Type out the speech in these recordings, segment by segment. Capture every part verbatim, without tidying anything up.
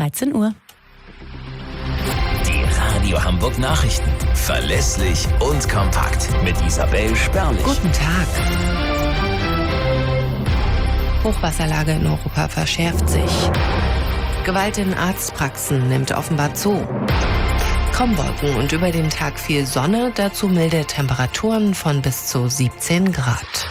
dreizehn Uhr. Die Radio Hamburg Nachrichten. Verlässlich und kompakt. Mit Isabel Spärlich. Guten Tag. Hochwasserlage in Europa verschärft sich. Gewalt in Arztpraxen nimmt offenbar zu. Kaum Wolken und über den Tag viel Sonne, dazu milde Temperaturen von bis zu siebzehn Grad.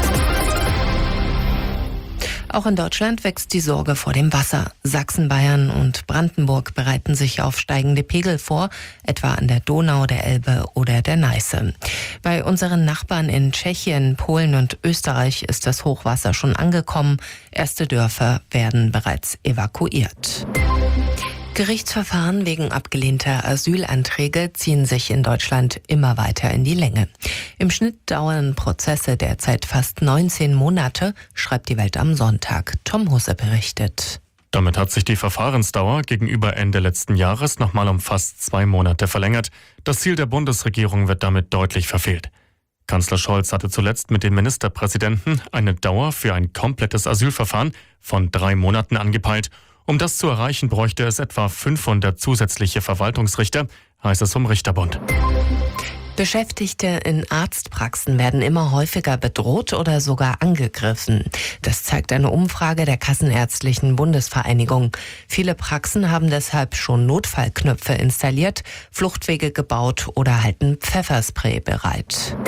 Auch in Deutschland wächst die Sorge vor dem Wasser. Sachsen, Bayern und Brandenburg bereiten sich auf steigende Pegel vor, etwa an der Donau, der Elbe oder der Neiße. Bei unseren Nachbarn in Tschechien, Polen und Österreich ist das Hochwasser schon angekommen. Erste Dörfer werden bereits evakuiert. Gerichtsverfahren wegen abgelehnter Asylanträge ziehen sich in Deutschland immer weiter in die Länge. Im Schnitt dauern Prozesse derzeit fast neunzehn Monate, schreibt die Welt am Sonntag. Tom Husse berichtet. Damit hat sich die Verfahrensdauer gegenüber Ende letzten Jahres nochmal um fast zwei Monate verlängert. Das Ziel der Bundesregierung wird damit deutlich verfehlt. Kanzler Scholz hatte zuletzt mit den Ministerpräsidenten eine Dauer für ein komplettes Asylverfahren von drei Monaten angepeilt. Um das zu erreichen, bräuchte es etwa fünfhundert zusätzliche Verwaltungsrichter, heißt es vom Richterbund. Beschäftigte in Arztpraxen werden immer häufiger bedroht oder sogar angegriffen. Das zeigt eine Umfrage der Kassenärztlichen Bundesvereinigung. Viele Praxen haben deshalb schon Notfallknöpfe installiert, Fluchtwege gebaut oder halten Pfefferspray bereit.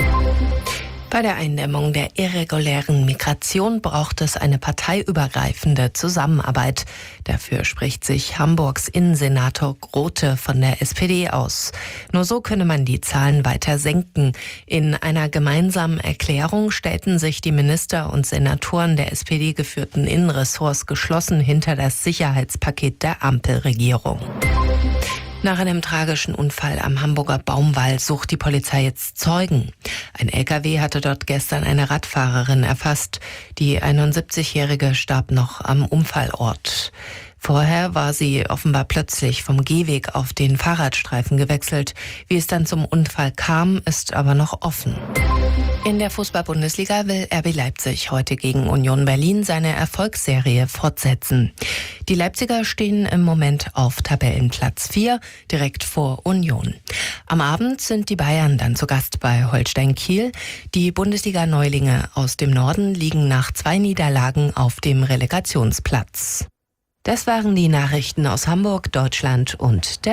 Bei der Eindämmung der irregulären Migration braucht es eine parteiübergreifende Zusammenarbeit. Dafür spricht sich Hamburgs Innensenator Grote von der S P D aus. Nur so könne man die Zahlen weiter senken. In einer gemeinsamen Erklärung stellten sich die Minister und Senatoren der S P D-geführten Innenressorts geschlossen hinter das Sicherheitspaket der Ampelregierung. Nach einem tragischen Unfall am Hamburger Baumwall sucht die Polizei jetzt Zeugen. Ein L K W hatte dort gestern eine Radfahrerin erfasst. Die einundsiebzigjährige starb noch am Unfallort. Vorher war sie offenbar plötzlich vom Gehweg auf den Fahrradstreifen gewechselt. Wie es dann zum Unfall kam, ist aber noch offen. In der Fußball-Bundesliga will R B Leipzig heute gegen Union Berlin seine Erfolgsserie fortsetzen. Die Leipziger stehen im Moment auf Tabellenplatz vier, direkt vor Union. Am Abend sind die Bayern dann zu Gast bei Holstein Kiel. Die Bundesliga-Neulinge aus dem Norden liegen nach zwei Niederlagen auf dem Relegationsplatz. Das waren die Nachrichten aus Hamburg, Deutschland und der